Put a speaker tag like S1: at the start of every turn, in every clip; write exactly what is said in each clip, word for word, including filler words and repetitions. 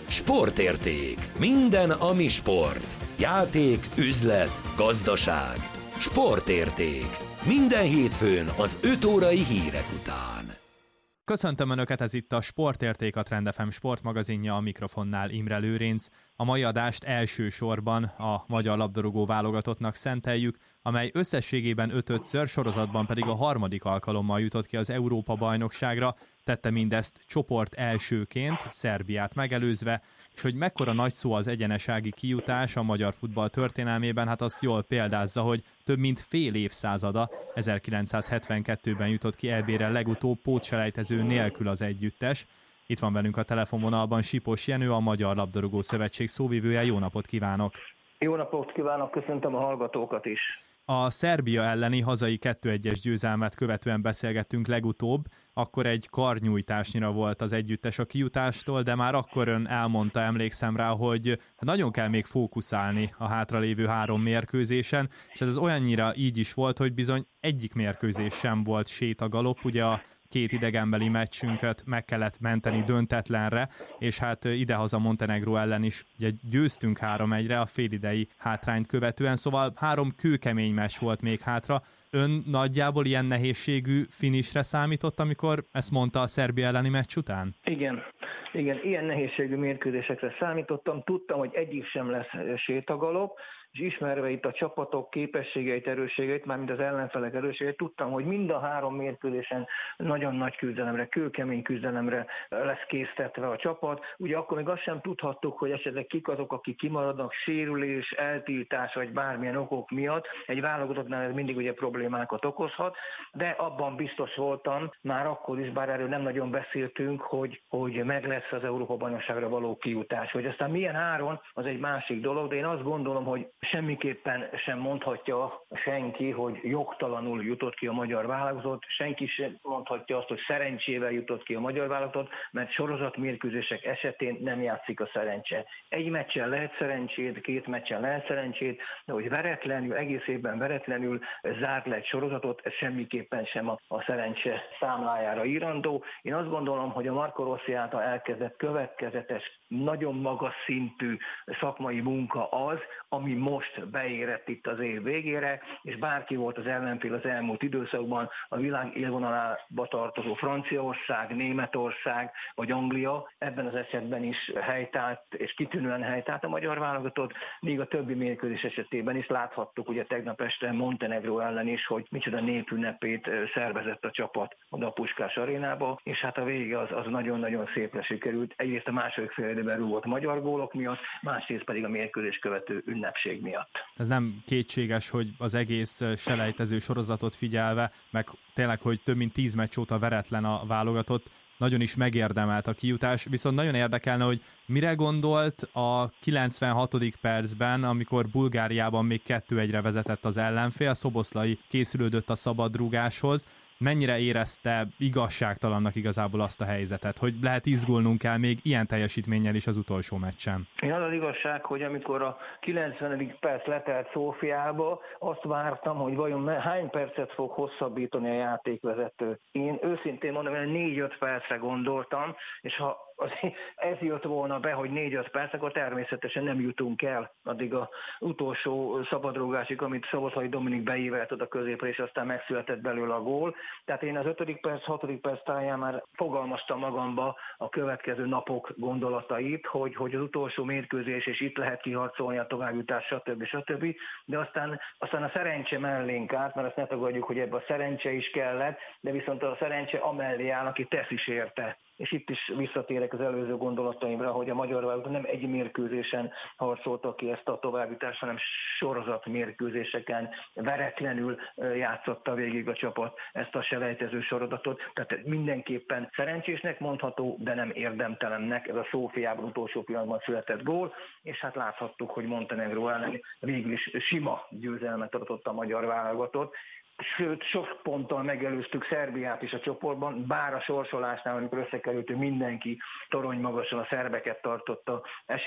S1: Sportérték. Minden, ami sport. Játék, üzlet, gazdaság. Sportérték. Minden hétfőn az öt órai hírek után.
S2: Köszöntöm Önöket, ez itt a Sportérték, a Trend ef em sportmagazinja, a mikrofonnál Imre Lőrinc. A mai adást elsősorban a magyar labdarúgó válogatottnak szenteljük, amely összességében öt-ötször, sorozatban pedig a harmadik alkalommal jutott ki az Európa-bajnokságra, tette mindezt csoport elsőként, Szerbiát megelőzve, és hogy mekkora nagy szó az egyenesági kijutás a magyar futball történelmében, hát azt jól példázza, hogy több mint fél évszázada, ezerkilencszázhetvenkettőben jutott ki é bére legutóbb pótselejtező nélkül az együttes. Itt van velünk a telefonvonalban Sipos Jenő, a Magyar Labdarúgó Szövetség szóvivője. Jó napot kívánok!
S3: Jó napot kívánok, köszöntöm a hallgatókat is!
S2: A Szerbia elleni hazai kettő egyes győzelmet követően beszélgettünk legutóbb, akkor egy karnyújtásnyira volt az együttes a kijutástól, de már akkor ön elmondta, emlékszem rá, hogy nagyon kell még fókuszálni a hátralévő három mérkőzésen, és ez olyannyira így is volt, hogy bizony egyik mérkőzés sem volt sétagalop, ugye a két idegenbeli meccsünket meg kellett menteni döntetlenre, és hát idehaza Montenegró ellen is ugye győztünk három egyre a félidei hátrányt követően, szóval három kőkemény meccs volt még hátra. Ön nagyjából ilyen nehézségű finisre számított, amikor ezt mondta a Szerbia elleni meccs után?
S3: Igen. Igen, ilyen nehézségű mérkőzésekre számítottam, tudtam, hogy egyik sem lesz sétagalop, és ismerve itt a csapatok képességeit, erősségeit, mármint az ellenfelek erősségeit, tudtam, hogy mind a három mérkőzésen nagyon nagy küzdelemre, kőkemény küzdelemre lesz késztetve a csapat. Ugye akkor még azt sem tudhattuk, hogy esetleg kik azok, akik kimaradnak, sérülés, eltiltás vagy bármilyen okok miatt. Egy válogatottnál ez mindig ugye problémákat okozhat, de abban biztos voltam, már akkor is, bár erről nem nagyon beszéltünk, hogy, hogy meg lesz az Európa-bajnokságra való kijutás. Hogy aztán milyen áron, az egy másik dolog, de én azt gondolom, hogy semmiképpen sem mondhatja senki, hogy jogtalanul jutott ki a magyar válogatott, senki sem mondhatja azt, hogy szerencsével jutott ki a magyar válogatott, mert sorozatmérkőzések esetén nem játszik a szerencse. Egy meccsen lehet szerencsét, két meccsen lehet szerencsét, de hogy veretlenül, egész évben veretlenül zárt le egy sorozatot, ez semmiképpen sem a, a szerencse számlájára írandó. Én azt gondolom, hogy a Marco Rossi által elkezdett következetes, nagyon magas szintű szakmai munka az, ami most beérett itt az év végére, és bárki volt az ellenfél az elmúlt időszakban, a világ élvonalába tartozó Franciaország, Németország vagy Anglia, ebben az esetben is helytált, és kitűnően helytált a magyar válogatott, míg a többi mérkőzés esetében is láthattuk, ugye tegnap este Montenegró ellen is, hogy micsoda népünnepét szervezett a csapat oda a Puskás arénába, és hát a vége az, az nagyon-nagyon szépre sikerült. Egyrészt a második fél időben rúgott magyar gólok miatt, másrészt pedig a mérkőzés követő ünnepség miatt.
S2: Ez nem kétséges, hogy az egész selejtező sorozatot figyelve, meg tényleg, hogy több mint tíz meccs óta veretlen a válogatott, nagyon is megérdemelt a kijutás, viszont nagyon érdekelne, hogy mire gondolt a kilencvenhatodik percben, amikor Bulgáriában még kettő egyre vezetett az ellenfél, Szoboszlai készülődött a szabadrúgáshoz, mennyire érezte igazságtalannak igazából azt a helyzetet, hogy lehet izgulnunk kell még ilyen teljesítménnyel is az utolsó meccsen?
S3: Én az az igazság, hogy amikor a kilencvenedik perc letelt Szófiába, azt vártam, hogy vajon hány percet fog hosszabbítani a játékvezető. Én őszintén mondom, hogy négy-öt percre gondoltam, és ha azért ez jött volna be, hogy négy-öt perc, akkor természetesen nem jutunk el addig az utolsó szabadrúgásig, amit Szoboszlai Dominik beívelt oda középre, és aztán megszületett belőle a gól. Tehát én az ötödik perc, hatodik perc táján már fogalmaztam magamba a következő napok gondolatait, hogy, hogy az utolsó mérkőzés, és itt lehet kiharcolni a továbbjutás, stb. stb. De aztán, aztán a szerencse mellénk állt, mert azt ne tagadjuk, hogy ebbe a szerencse is kellett, de viszont a szerencse amellé áll, aki tesz is érte. És itt is visszatérek az előző gondolataimra, hogy a magyar válogatott nem egy mérkőzésen harcolta ki ezt a továbbjutást, hanem sorozat mérkőzéseken veretlenül játszotta végig a csapat ezt a selejtező sorozatot. Tehát mindenképpen szerencsésnek mondható, de nem érdemtelennek. Ez a Szófiában utolsó pillanatban született gól, és hát láthattuk, hogy Montenegró ellen végül is sima győzelmet adott a magyar válogatott. sőt, sok ponttal megelőztük Szerbiát is a csoportban, bár a sorsolásnál, amikor összekerültünk, mindenki torony magasan a szerbeket tartotta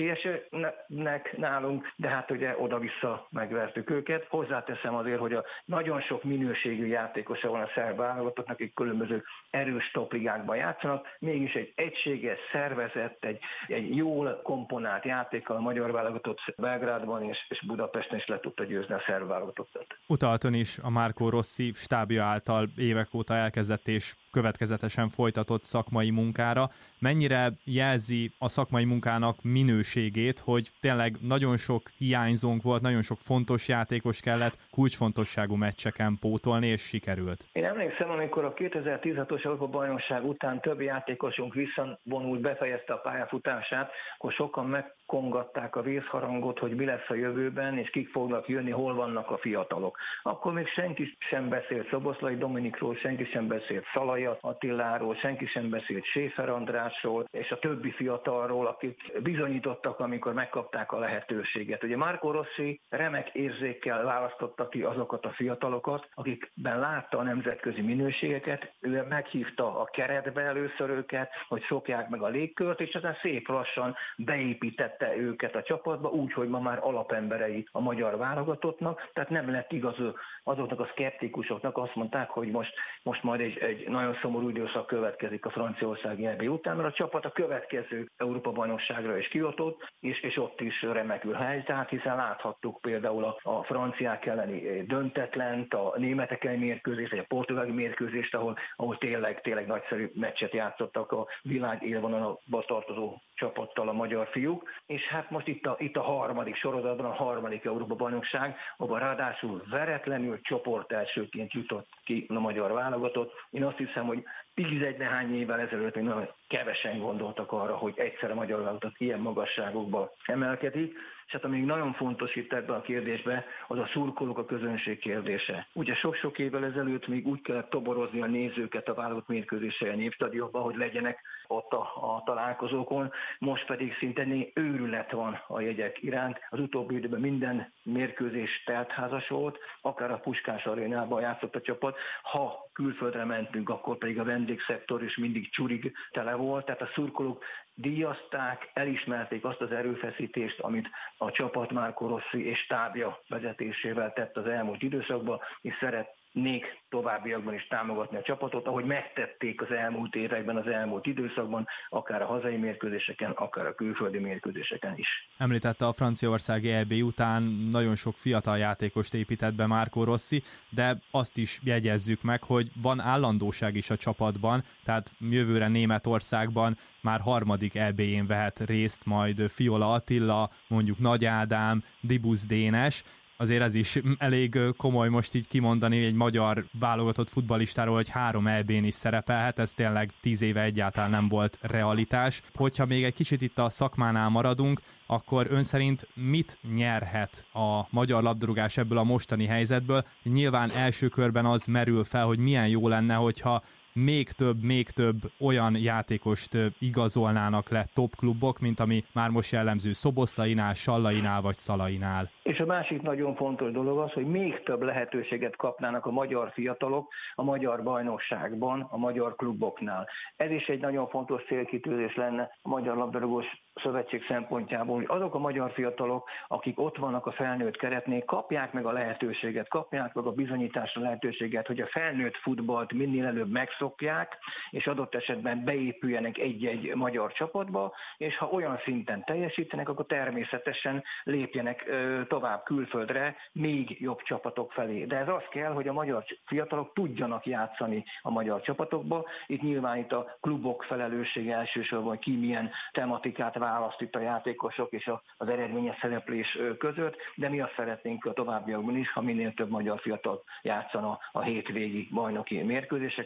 S3: esélyesnek nálunk, de hát ugye oda-vissza megvertük őket. Hozzáteszem azért, hogy a nagyon sok minőségű játékosa van a szerb válogatottnak, akik különböző erős topligákban játszanak, mégis egy egységes, szervezett, egy, egy jól komponált játékkal a magyar válogatott Belgrádban és, és Budapesten is le tudta győzni a szerb válogatottat.
S2: Utalton is a Marco Rossi stábja által évek óta elkezdett és következetesen folytatott szakmai munkára. Mennyire jelzi a szakmai munkának minőségét, hogy tényleg nagyon sok hiányzónk volt, nagyon sok fontos játékos kellett kulcsfontosságú meccseken pótolni, és sikerült?
S3: Én emlékszem, amikor a kétezer-tizenhatos Európa-bajnokság után több játékosunk visszavonult, befejezte a pályafutását, akkor sokan megkongatták a vészharangot, hogy mi lesz a jövőben, és kik fognak jönni, hol vannak a fiatalok. Akkor még senki sem beszélt Szoboszlai Dominikról, senki sem beszélt Szalai Attiláról, senki sem beszélt Schäfer Andrásról, és a többi fiatalról, akik bizonyítottak, amikor megkapták a lehetőséget. Ugye Marco Rossi remek érzékkel választotta ki azokat a fiatalokat, akikben látta a nemzetközi minőségeket, ő meghívta a keretbe először őket, hogy szokják meg a légkört, és aztán szép lassan beépítette őket a csapatba, úgy, hogy ma már alapemberei a magyar válogatottnak, tehát nem lett igaz azoknak a szkeptikusoknak, azt mondták, hogy most, most majd egy, egy nagyon szomorú időszak következik a franciaországi é bé után, mert a csapat a következő Európa-bajnokságra is kijutott, és, és ott is remekül helytált, hiszen láthattuk például a, a franciák elleni döntetlent, a németek elleni mérkőzést, vagy a portugáli mérkőzést, ahol, ahol tényleg, tényleg nagyszerű meccset játszottak a világ élvonalba tartozó csapattal a magyar fiúk, és hát most itt a, itt a harmadik sorozatban, a harmadik Európa-bajnokság, ahol ráadásul veretlenül csoport elsőként jutott ki a magyar válogatott. Én azt hiszem, hogy tizenegy nehány évvel ezelőtt még nagyon kevesen gondoltak arra, hogy egyszer a magyar válogatott ilyen magasságokba emelkedik, és hát ami nagyon fontos itt ebben a kérdésben, az a szurkolók, a közönség kérdése. Ugye sok-sok évvel ezelőtt még úgy kellett toborozni a nézőket a válogatott mérkőzésen Népstadionban, hogy legyenek ott a, a találkozókon, most pedig szinte őrület van a jegyek iránt. Az utóbbi időben minden mérkőzés teltházas volt, akár a Puskás arénában játszott a csapat. Ha külföldre mentünk, akkor pedig a vendégszektor is mindig csurig tele volt, tehát a szurkolók díjazták, elismerték azt az erőfeszítést, amit a csapat Marco Rossi és stábja vezetésével tett az elmúlt időszakban, és szeretnék továbbiakban is támogatni a csapatot, ahogy megtették az elmúlt években, az elmúlt időszakban, akár a hazai mérkőzéseken, akár a külföldi mérkőzéseken is.
S2: Említette a franciaországi é bé után nagyon sok fiatal játékost épített be Marco Rossi, de azt is jegyezzük meg, hogy van állandóság is a csapatban, tehát jövőre Németországban már harmadik é bé-n vehet részt majd Fiola Attila, mondjuk Nagy Ádám, Dibusz Dénes. Azért ez is elég komoly most így kimondani egy magyar válogatott futballistáról, hogy három é bén is szerepelhet, ez tényleg tíz éve egyáltalán nem volt realitás. Hogyha még egy kicsit itt a szakmánál maradunk, akkor ön szerint mit nyerhet a magyar labdarúgás ebből a mostani helyzetből? Nyilván első körben az merül fel, hogy milyen jó lenne, hogyha még több, még több olyan játékost igazolnának le top klubok, mint ami már most jellemző Szoboszlainál, Sallainál vagy Szalainál.
S3: És a másik nagyon fontos dolog az, hogy még több lehetőséget kapnának a magyar fiatalok a magyar bajnokságban, a magyar kluboknál. Ez is egy nagyon fontos célkitűzés lenne a Magyar Labdarúgós Szövetség szempontjából, hogy azok a magyar fiatalok, akik ott vannak a felnőtt keretnél, kapják meg a lehetőséget, kapják meg a bizonyításra lehetőséget, hogy a felnőtt futballt minél előbb megszokják, és adott esetben beépüljenek egy-egy magyar csapatba, és ha olyan szinten teljesítenek, akkor természetesen lépjenek tovább külföldre, még jobb csapatok felé. De ez az kell, hogy a magyar fiatalok tudjanak játszani a magyar csapatokba. Itt nyilván itt a klubok felelőssége elsősorban, hogy ki milyen tematikát választ itt a játékosok és az eredményes szereplés között, de mi azt szeretnénk a továbbiakban is, ha minél több magyar fiatal játszana a hétvégi bajnoki mérkőzéseken, vagy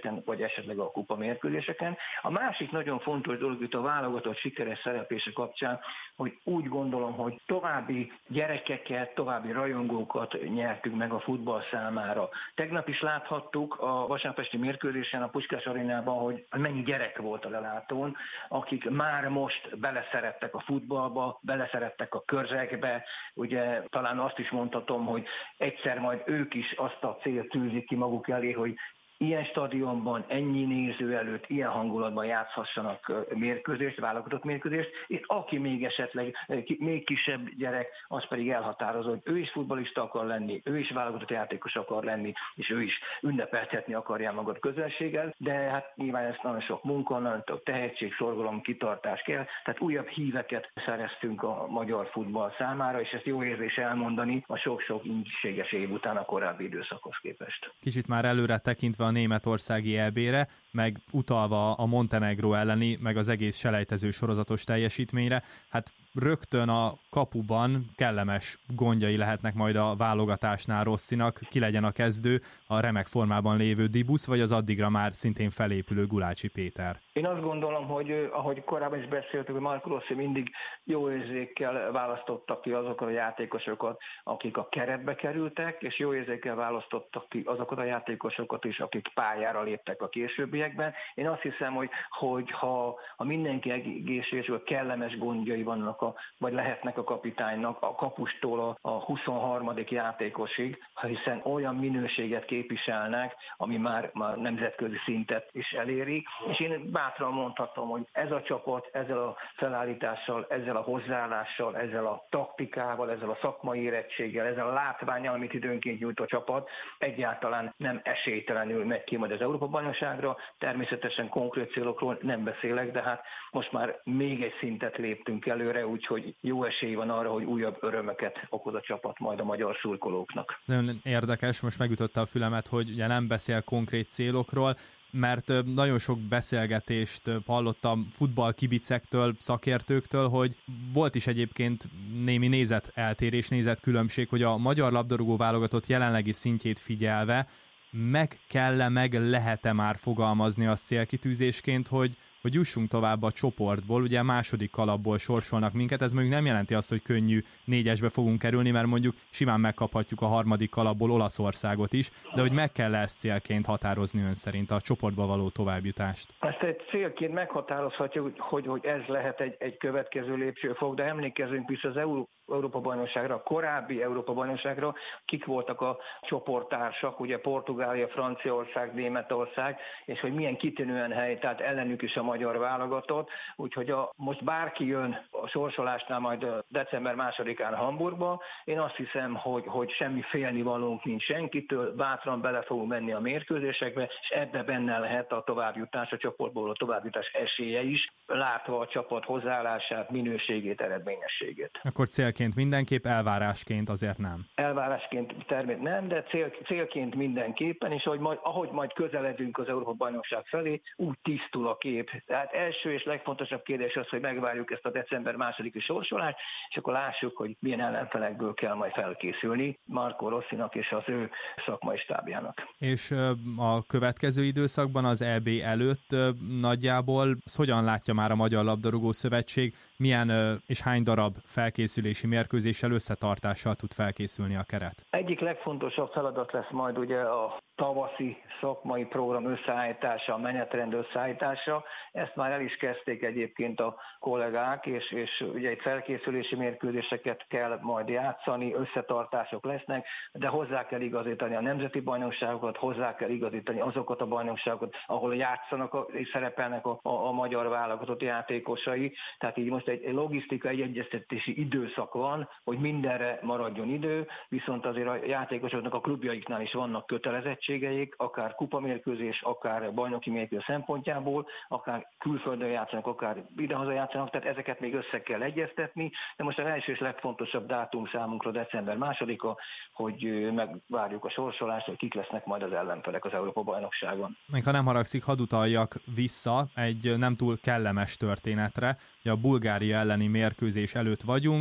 S3: esetleg a kupamérkőzéseken. A másik nagyon fontos dolog itt a válogatott sikeres szereplése kapcsán, hogy úgy gondolom, hogy további gyerekeket, további rajongókat nyertünk meg a futball számára. Tegnap is láthattuk a vasárnapesti mérkőzésen a Puskás arénában, hogy mennyi gyerek volt a lelátón, akik már most beleszerettek a futballba, beleszerettek a körzekbe. Ugye talán azt is mondhatom, hogy egyszer majd ők is azt a célt tűzik ki maguk elé, hogy ilyen stadionban, ennyi néző előtt, ilyen hangulatban játszhassanak mérkőzést, válogatott mérkőzést, és aki még esetleg még kisebb gyerek, az pedig elhatározó, hogy ő is futballista akar lenni, ő is válogatott játékos akar lenni, és ő is ünnepeltetni akarja magad közönséggel, de hát nyilván ezt nagyon sok munka, nagyon sok tehetség, szorgalom, kitartás kell, tehát újabb híveket szereztünk a magyar futball számára, és ezt jó érzés elmondani a sok-sok ingyiséges év után a korábbi időszakhoz képest.
S2: Kicsit már előre tekintve a németországi é bé-re, meg utalva a Montenegró elleni, meg az egész selejtező sorozatos teljesítményre, hát rögtön a kapuban kellemes gondjai lehetnek majd a válogatásnál Rossinak, ki legyen a kezdő, a remek formában lévő Dibusz, vagy az addigra már szintén felépülő Gulácsi Péter.
S3: Én azt gondolom, hogy ahogy korábban is beszéltük, hogy Marco Rossi mindig jó érzékkel választotta ki azokat a játékosokat, akik a keretbe kerültek, és jó érzékkel választottak ki azokat a játékosokat is, akik pályára léptek a későbbiekben. Én azt hiszem, hogy, hogy ha, ha mindenki egészséges, vagy kellemes gondjai vannak, a, vagy lehetnek a kapitánynak, a kapustól a, a huszonharmadik játékosig, hiszen olyan minőséget képviselnek, ami már, már nemzetközi szintet is eléri, és én bátran mondhatom, hogy ez a csapat ezzel a felállítással, ezzel a hozzáállással, ezzel a taktikával, ezzel a szakmai érettséggel, ezzel a látvánnyal, amit időnként nyújt a csapat, egyáltalán nem esélytelenül megy ki majd az Európa-bajnokságra. Természetesen konkrét célokról nem beszélek, de hát most már még egy szintet léptünk előre, úgyhogy jó esély van arra, hogy újabb örömöket okoz a csapat majd a magyar szurkolóknak.
S2: Nagyon érdekes, most megütötte a fülemet, hogy ugye nem beszél konkrét célokról, mert nagyon sok beszélgetést hallottam futballkibicektől, szakértőktől, hogy volt is egyébként némi nézeteltérés, nézetkülönbség, hogy a magyar labdarúgó válogatott jelenlegi szintjét figyelve meg kell-e, meg lehet-e már fogalmazni a célkitűzésként, hogy, hogy jussunk tovább a csoportból, ugye a második kalapból sorsolnak minket, ez mondjuk nem jelenti azt, hogy könnyű négyesbe fogunk kerülni, mert mondjuk simán megkaphatjuk a harmadik kalapból Olaszországot is, de hogy meg kell ezt célként határozni ön szerint a csoportba való továbbjutást?
S3: Ezt egy célként meghatározhatjuk, hogy, hogy ez lehet egy, egy következő lépcsőfok, de emlékezzünk vissza az Euró Európa-bajnokságra, a korábbi Európa-bajnokságra, kik voltak a csoporttársak, ugye Portugália, Franciaország, Németország, és hogy milyen kitűnően hely, tehát ellenük is a magyar válogatott, úgyhogy a, most bárki jön a sorsolásnál majd december másodikán Hamburgba, én azt hiszem, hogy, hogy semmi félnivalónk nincs senkitől, bátran bele fogunk menni a mérkőzésekbe, és ebbe benne lehet a továbbjutás, a csoportból a továbbjutás esélye is, látva a csapat hozzáállását, minőségét, eredményességét.
S2: Akkor célként mindenképp, elvárásként azért nem.
S3: Elvárásként természetesen nem, de cél, célként mindenképpen, és ahogy majd, ahogy majd közeledünk az Európa-bajnokság felé, úgy tisztul a kép. Tehát első és legfontosabb kérdés az, hogy megvárjuk ezt a december másodiki sorsolást, és akkor lássuk, hogy milyen ellenfelekből kell majd felkészülni Marco Rossinak és az ő szakmai stábjának.
S2: És a következő időszakban az é bé előtt nagyjából hogyan látja már a Magyar Labdarúgó Szövetség, milyen és hány darab felkészülési mérkőzéssel, összetartással tud felkészülni a keret?
S3: Egyik legfontosabb feladat lesz majd ugye a tavaszi szakmai program összeállítása, a menetrend összeállítása. Ezt már el is kezdték egyébként a kollégák, és, és ugye egy felkészülési mérkőzéseket kell majd játszani, összetartások lesznek, de hozzá kell igazítani a nemzeti bajnokságokat, hozzá kell igazítani azokat a bajnokságokat, ahol játszanak a, és szerepelnek a, a, a magyar válogatott játékosai. Tehát így most egy logisztikai, egy egyeztetési időszak van, hogy mindenre maradjon idő, viszont azért a játékosoknak a klubjaiknál is vannak kötelezettségeik, akár kupamérkőzés, akár bajnoki mérkőzés szempontjából, akár külföldön játszanak, akár idehaza játszanak, tehát ezeket még össze kell egyeztetni, de most az első és legfontosabb dátum számunkra december másodika, hogy megvárjuk a sorsolást, hogy kik lesznek majd az ellenfelek az Európa-bajnokságon.
S2: Még ha nem haragszik, hadd utaljak vissza egy nem túl kellemes történetre, hogy a Bulgária elleni mérkőzés előtt vagyunk,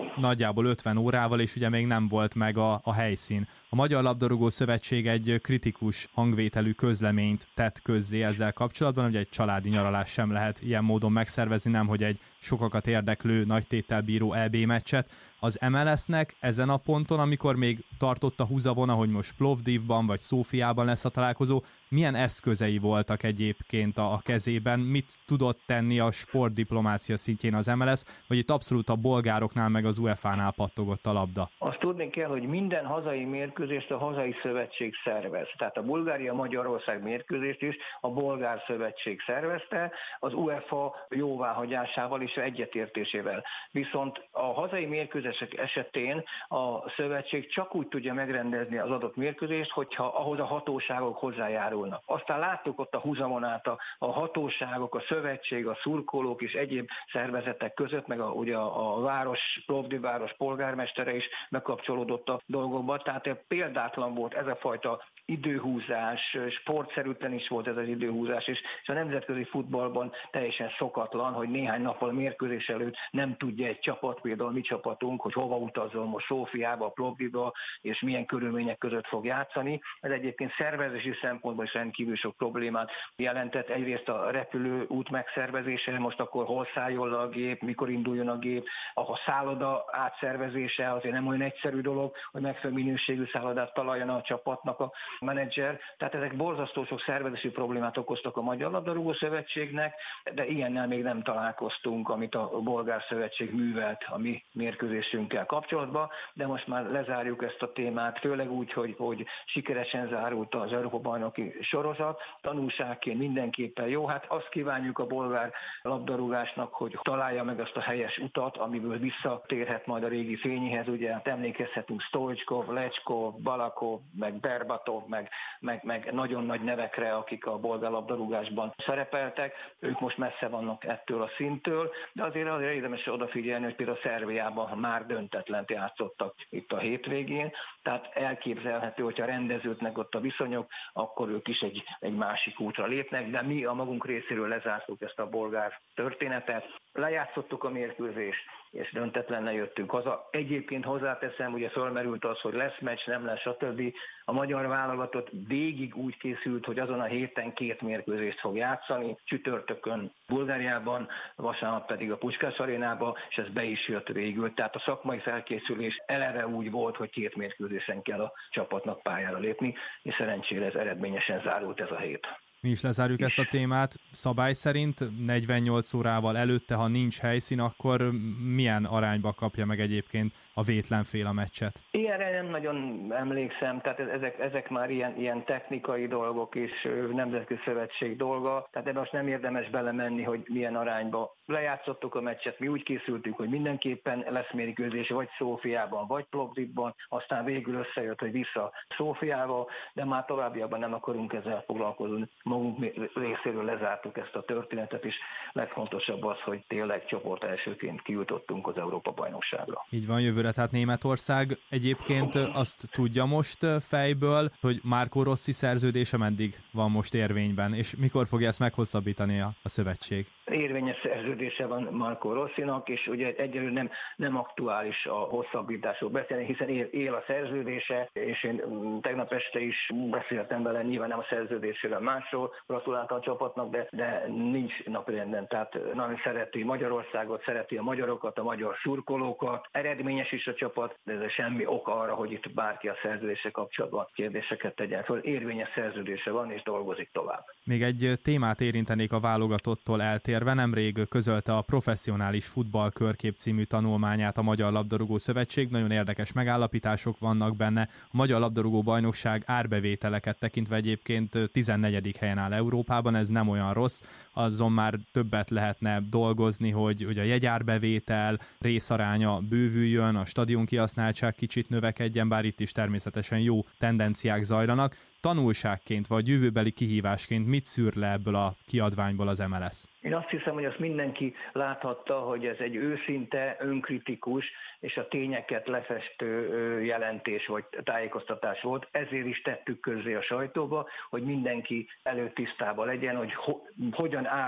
S2: nagyjából ötven órával, és ugye még nem volt meg a, a helyszín. A Magyar Labdarúgó Szövetség egy kritikus hangvételű közleményt tett közzé ezzel kapcsolatban, hogy egy családi nyaralás sem lehet ilyen módon megszervezni, nem hogy egy sokakat érdeklő nagy téttel bíró é bé meccset. Az em el es-nek ezen a ponton, amikor még tartott a húzavona, hogy most Plovdivban vagy Szófiában lesz a találkozó, milyen eszközei voltak egyébként a, a kezében, mit tudott tenni a sportdiplomácia szintjén az em el es, vagy itt abszolút a bolgároknál meg az u e fá nál pattogott a labda?
S3: Azt tudni kell, hogy minden hazai mérkőzést a hazai szövetség szervez. Tehát a Bulgária-Magyarország mérkőzést is a bolgár szövetség szervezte, az u e fá jóváhagyásával és egyetértésével. Viszont a hazai mérkőzések esetén a szövetség csak úgy tudja megrendezni az adott mérkőzést, hogyha ahhoz a hatóságok hozzájárulnak. Aztán láttuk ott a húzavonát a, a hatóságok, a szövetség, a szurkolók és egyéb szervezetek között, meg a, ugye a, a város, Plovdiv város polgármestere is bekapcsolódott a dolgokba. Tehát példátlan volt ez a fajta időhúzás, sportszerűtlen is volt ez az időhúzás, és, és a nemzetközi futballban teljesen szokatlan, hogy néhány nappal a mérkőzés előtt nem tudja egy csapat, például mi csapatunk, hogy hova utazzon most Szófiába, Plovdivba, és milyen körülmények között fog játszani. Ez egyébként szervezési szempontból is rendkívül sok problémát jelentett. Egyrészt a repülőút megszervezése, most akkor hol szálljon a gép, mikor induljon a gép, a szálloda átszervezése azért nem olyan egyszerű dolog, hogy megfelelő minőségű szállodát találjon a csapatnak a menedzser, tehát ezek borzasztó sok szervezési problémát okoztak a Magyar Labdarúgó Szövetségnek, de ilyennel még nem találkoztunk, amit a Bolgár Szövetség művelt a mi mérkőzésünkkel kapcsolatban, de most már lezárjuk ezt a témát, főleg úgy, hogy, hogy sikeresen zárult az Európa-bajnoki sorozat, tanulságként mindenképpen jó, hát azt kívánjuk a bolgár labdarúgásnak, hogy találja meg azt a helyes utat, amiből visszatérhet majd a régi fényéhez, ugye hát emlékezhetünk Stoichkov, Lechkov, Balakov, meg Berbatov, meg, meg, meg nagyon nagy nevekre, akik a bolgár labdarúgásban szerepeltek, ők most messze vannak ettől a szinttől, de azért azért érdemes odafigyelni, hogy például Szerbiában már döntetlent játszottak itt a hétvégén, tehát elképzelhető, hogyha rendeződnek ott a viszonyok, akkor ők is egy, egy másik útra lépnek, de mi a magunk részéről lezártuk ezt a bolgár történetet, lejátszottuk a mérkőzést, és döntetlennel jöttünk haza. Egyébként hozzáteszem, ugye fölmerült az, hogy lesz meccs, nem lesz, stb. A magyar válogatott végig úgy készült, hogy azon a héten két mérkőzést fog játszani, csütörtökön Bulgáriában, vasárnap pedig a Puskás arénába, és ez be is jött végül. Tehát a szakmai felkészülés eleve úgy volt, hogy két mérkőzésen kell a csapatnak pályára lépni, és szerencsére ez eredményesen zárult ez a hét.
S2: Mi is lezárjuk ezt a témát. Szabály szerint negyvennyolc órával előtte, ha nincs helyszín, akkor milyen arányba kapja meg egyébként a vétlen fél a meccset?
S3: Ilyenre nem nagyon emlékszem, tehát ezek, ezek már ilyen, ilyen technikai dolgok és nemzetközi szövetség dolga, tehát ebben most nem érdemes belemenni, hogy milyen arányba lejátszottuk a meccset, mi úgy készültünk, hogy mindenképpen lesz mérkőzés vagy Szófiában, vagy Plovdivban, aztán végül összejött, hogy vissza Szófiába, de már továbbiakban nem akarunk ezzel foglalkozni. Magunk részéről lezártuk ezt a történetet, és legfontosabb az, hogy tényleg csoport elsőként kijutottunk az Európa-bajnokságra.
S2: Így van, jövőre tehát Németország. Egyébként azt tudja most fejből, hogy Marco Rossi szerződése meddig van most érvényben, és mikor fogja ezt meghosszabbítani a, a szövetség?
S3: Érvényes szerződése van Marco Rossinak, és ugye egyelőre nem, nem aktuális a hosszabbításról beszélni, hiszen él, él a szerződése, és én tegnap este is beszéltem vele, nyilván nem a szerződéséről másról, gratuláltam a csapatnak, de, de nincs napirenden, tehát nagyon szereti Magyarországot, szereti a magyarokat, a magyar szurkolókat, eredményes is a csapat, de ez semmi ok arra, hogy itt bárki a szerződése kapcsolatban kérdéseket tegyen föl. Érvényes szerződése van, és dolgozik tovább.
S2: Még egy témát érintenék a válogatottól eltérve. Nemrég közölte a Professzionális Futball Körkép című tanulmányát a Magyar Labdarúgó Szövetség. Nagyon érdekes megállapítások vannak benne. A Magyar Labdarúgó Bajnokság árbevételeket tekintve egyébként tizennegyedik helyen áll Európában, ez nem olyan rossz, azon már többet lehetne dolgozni, hogy, hogy a jegyárbevétel részaránya bővüljön, a stadion kihasználtság kicsit növekedjen, bár itt is természetesen jó tendenciák zajlanak. Tanulságként vagy jövőbeli kihívásként mit szűr le ebből a kiadványból az em el es?
S3: Én azt hiszem, hogy azt mindenki láthatta, hogy ez egy őszinte, önkritikus és a tényeket lefestő jelentés vagy tájékoztatás volt. Ezért is tettük közzé a sajtóba, hogy mindenki előtisztában legyen, hogy ho- hogyan áll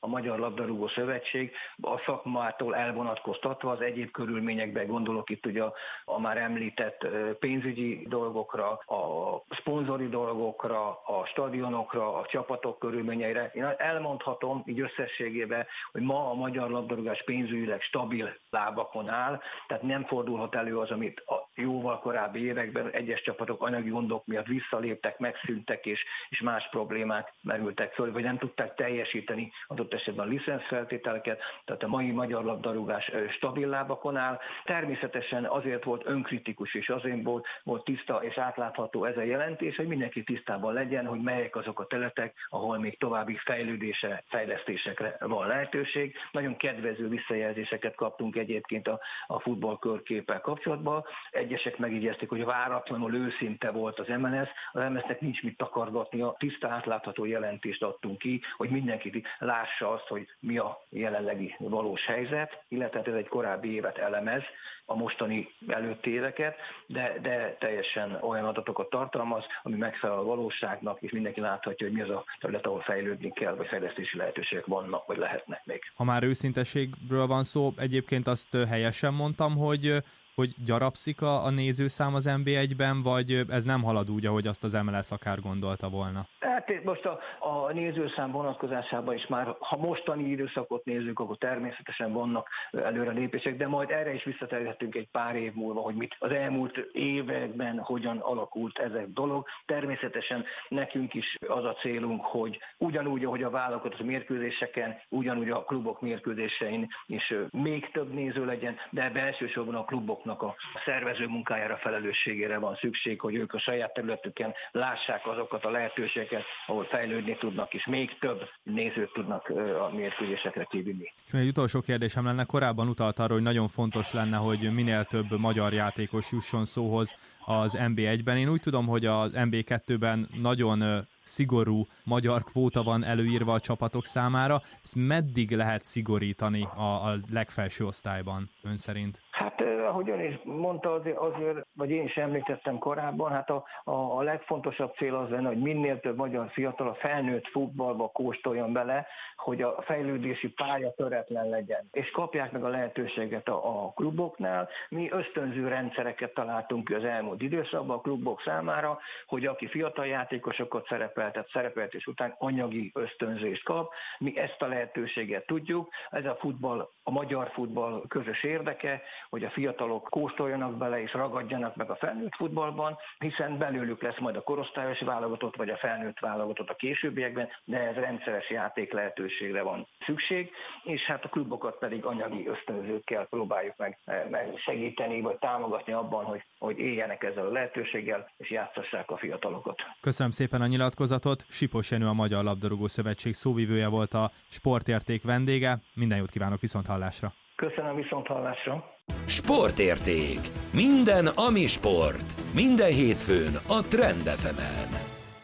S3: a Magyar Labdarúgó Szövetség a szakmától elvonatkoztatva az egyéb körülményekben, gondolok itt ugye a, a már említett pénzügyi dolgokra, a szponzori dolgokra, a stadionokra, a csapatok körülményeire. Én elmondhatom így összességében, hogy ma a magyar labdarúgás pénzügyileg stabil lábakon áll, tehát nem fordulhat elő az, amit a jóval korábbi években egyes csapatok anyagi gondok miatt visszaléptek, megszűntek és, és más problémák merültek föl, vagy nem tudták teljesíteni adott esetben a licenszfeltételeket, tehát a mai magyar labdarúgás stabil lábakon áll. Természetesen azért volt önkritikus és azért volt, volt tiszta és átlátható ez a jelentés, hogy mindenki tisztában legyen, hogy melyek azok a területek, ahol még további fejlődése, fejlesztésekre van lehetőség. Nagyon kedvező visszajelzéseket kaptunk egyébként a, a futballkörképpel kapcsolatban. Egyesek megígyezték, hogy váratlanul őszinte volt az em en es. Az em en esnek nincs mit takargatnia, tiszta átlátható jelentést adtunk ki, hogy mindenki lássa azt, hogy mi a jelenlegi valós helyzet, illetve ez egy korábbi évet elemez, a mostani előtti éveket, de, de teljesen olyan adatokat tartalmaz, ami megfelel a valóságnak, és mindenki láthatja, hogy mi az a terület, ahol fejlődni kell, vagy fejlesztési lehetőségek vannak, vagy lehetnek még.
S2: Ha már őszinteségről van szó, egyébként azt helyesen mondtam, hogy hogy gyarapszik a, a nézőszám az en bé egyben, vagy ez nem halad úgy, ahogy azt az em el es akár gondolta volna?
S3: Hát most a, a nézőszám vonatkozásában is már, ha mostani időszakot nézzük, akkor természetesen vannak előrelépések, de majd erre is visszatérhetünk egy pár év múlva, hogy mit az elmúlt években hogyan alakult ez a dolog. Természetesen nekünk is az a célunk, hogy ugyanúgy, ahogy a válogatott mérkőzéseken, ugyanúgy a klubok mérkőzésein is még több néző legyen, de ebben elsősorban a kluboknak a szervező munkájára, felelősségére van szükség, hogy ők a saját területüken lássák azokat a lehetőségeket, ahol fejlődni tudnak, és még több nézőt tudnak a mérkőzésekre kivinni.
S2: És még egy utolsó kérdésem lenne, korábban utalt arra, hogy nagyon fontos lenne, hogy minél több magyar játékos jusson szóhoz az en bé egyben. Én úgy tudom, hogy az en bé kettőben nagyon szigorú magyar kvóta van előírva a csapatok számára. Ezt meddig lehet szigorítani a, a legfelső osztályban ön szerint?
S3: Hát ahogy ön is mondta, azért, azért vagy én is említettem korábban, hát a, a, a legfontosabb cél az lenne, hogy minél több magyar fiatal a felnőtt futballba kóstoljon bele, hogy a fejlődési pálya töretlen legyen, és kapják meg a lehetőséget a, a kluboknál. Mi ösztönző rendszereket találtunk ki az elmúlt időszakban a klubok számára, hogy aki fiatal játékosokat szerepeltet, szerepeltés után anyagi ösztönzést kap. Mi ezt a lehetőséget tudjuk. Ez a futball, a magyar futball közös érdeke, hogy a fiatalok kóstoljanak bele és ragadjanak meg a felnőtt futballban, hiszen belőlük lesz majd a korosztályos válogatott vagy a felnőtt válogatott a későbbiekben, de ez rendszeres játék lehetőségre van szükség, és hát a klubokat pedig anyagi ösztönzőkkel próbáljuk meg, meg segíteni, vagy támogatni abban, hogy, hogy éljenek ezzel a lehetőséggel, és játszassák a fiatalokat.
S2: Köszönöm szépen a nyilatkozatot. Sipos Jenő, a Magyar Labdarúgó Szövetség szóvivője volt, a Sportérték vendége. Minden jót kívánok, viszonthallásra!
S3: Köszönöm, viszonthallásra!
S1: Sportérték. Minden, ami sport. Minden hétfőn a Trend ef emen.